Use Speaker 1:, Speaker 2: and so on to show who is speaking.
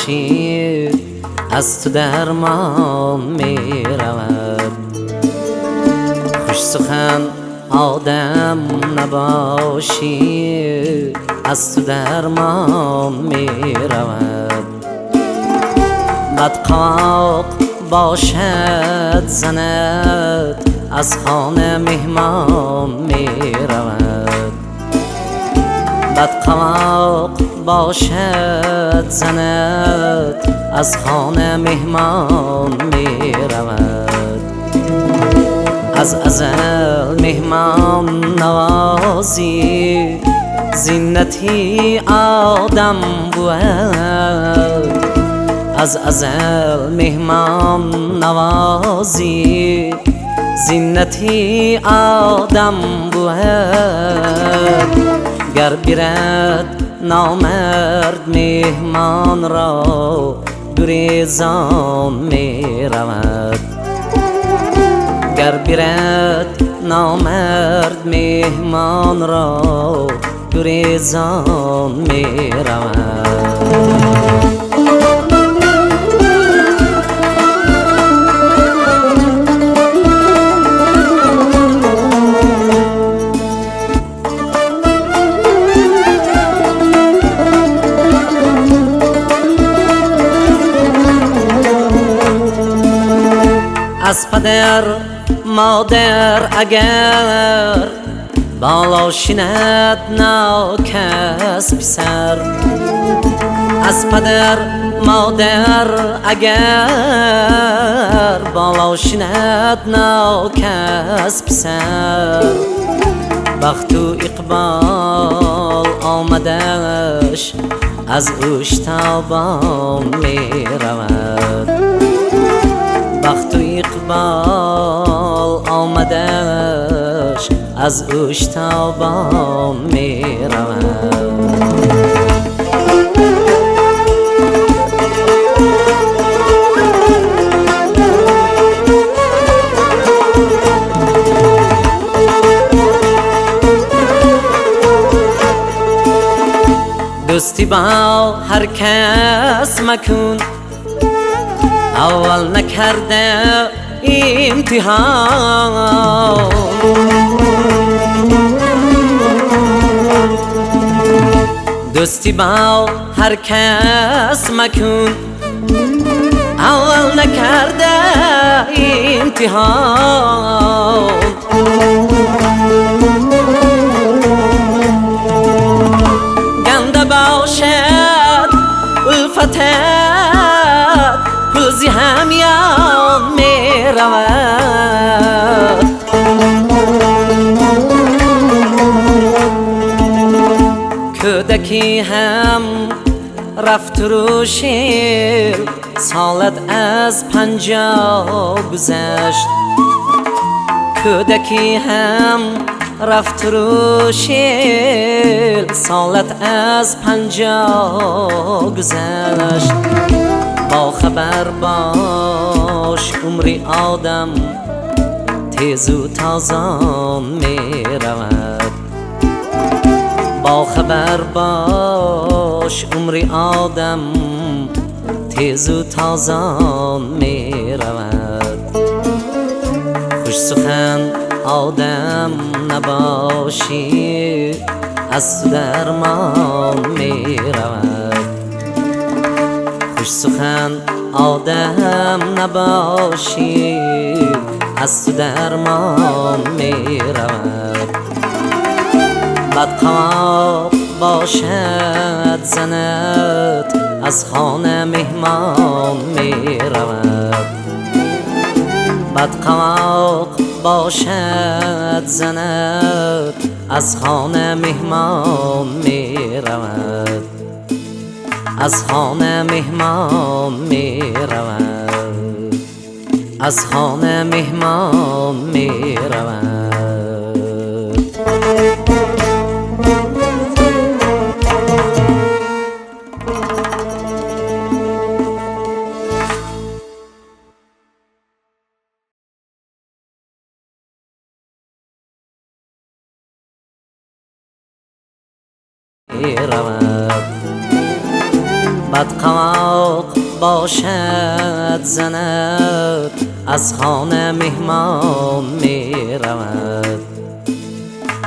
Speaker 1: نباشی از تو درمان می رود. خوش سخن آدم نباشی از تو درمان می رود. بدقاق باشد زند از خانه مهمان می رود. بدقاق باشد زند از خانه مهمان می رود. از ازل مهمان نوازی زینتی آدم بود. از ازل مهمان نوازی زینتی آدم بود. گر بیرد نامرد مهمان را گریزان می رود. گر بیرد نامرد مهمان را گریزان می رود. از پدر مادر اگر بالا شیند ناکس پسر. از پدر مادر اگر بالا شیند ناکس پسر. بخت و اقبال آمدش از اوش تابان می رود. بخت و اقبال آمدش از اوش تابان می رود. دوستی با هر کس مکن اول نکرده امتحان. دوستی با هر کس مکن اول نکرده امتحان. گنده باشد الفتت پوزی همیان می رود. کودکی هم رفت رو شیر سالت از 50 گذشت. کودکی هم رفت رو شیر سالت از 50 گذشت. با خبر باش عمری آدم تیز و تازان می رود. با خبر باش عمری آدم تیز و تازان می رود. خوش سخن آدم نباشی از تو درمان می رود. خوش سخن آدم نباشی از تو درمان می رود. بدقاق باشد زنت از خانه مهمان می رود. بدقاق باشد زنت از خانه مهمان می رود. از خانه مهمان می رود. از خانه مهمان می رود. صد قماق باشد زند از خانه مهمان می رود